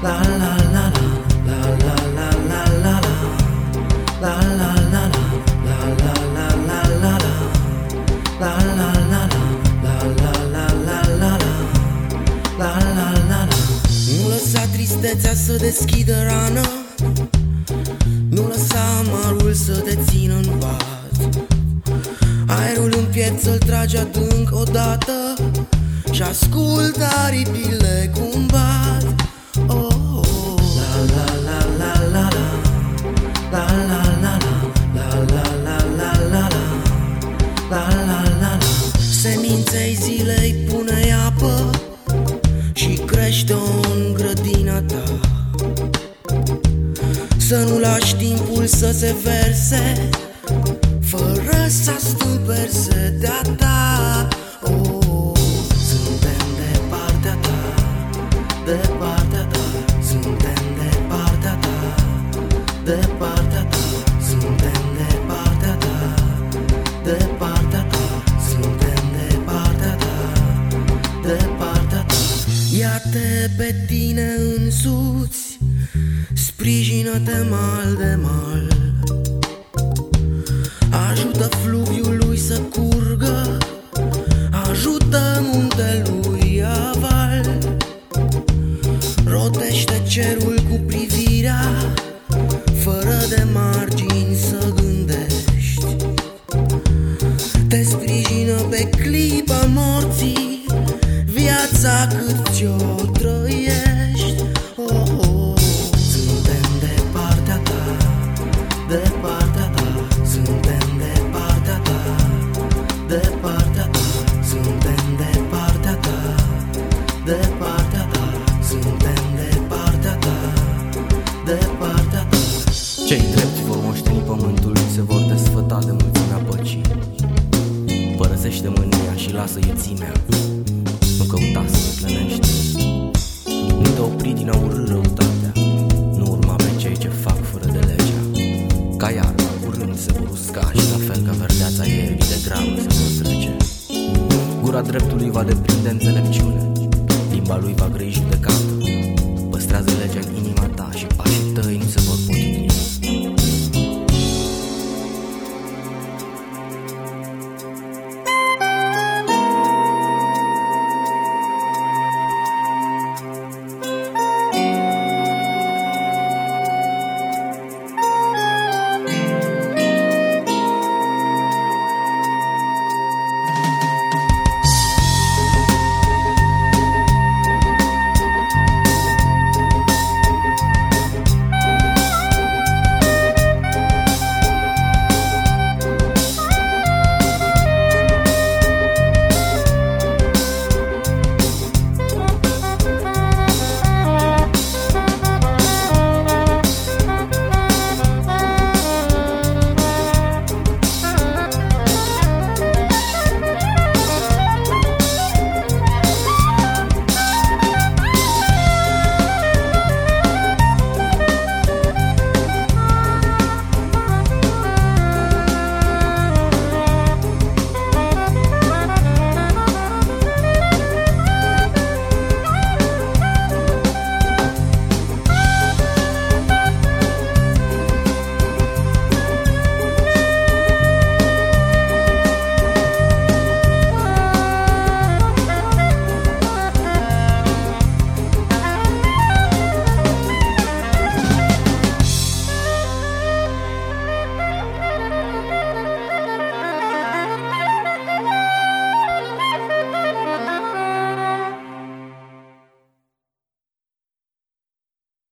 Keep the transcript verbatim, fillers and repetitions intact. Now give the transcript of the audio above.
Nu lăsa tristețea să deschidă rană, nu lăsa amarul să te țină în pat. Aerul în piept să-l tragi adânc odată și ascultă aripile cum bat. Oh, oh, oh. La la la la la la la la la la la la la la la la la la la. Seminței zilei pune apă și crește-o în grădina ta. Să nu lași timpul să se verse fără să astâmperi setea ta. Oh, suntem de partea ta, de partea ta. Suntem de partea ta, de partea ta. Suntem de partea ta, de partea ta. Suntem de partea ta, de partea ta. Ia-te pe tine însuți, sprijină-te mal de mal. Ajută fluviului să curgă, ajută muntelui aval. Rotește cerul cu privirea, fără de margini să gândești. Te sprijină pe clipa morții viața cât ți-o trăiești. Oh, oh. Suntem de partea ta, de partea ta. Suntem de partea ta, de partea ta. Suntem de partea ta, de partea ta. Suntem de partea ta, de partea ta. Cei drepți vor moșteni pământul, se vor desfăta de mulțimea păcii. Părăsește mânia și lasă iuțimea, nu căuta să plănești. Nu te opri din a urâ răutatea, nu urma pe cei ce fac fără de legea. Ca iarba, curând se vor usca și la fel ca verdeața ierii de grabă se vor trece. Gura dreptului va deprinde înțelepciune, limba lui va grăi judecată. Păstrează legea în inima ta și pace.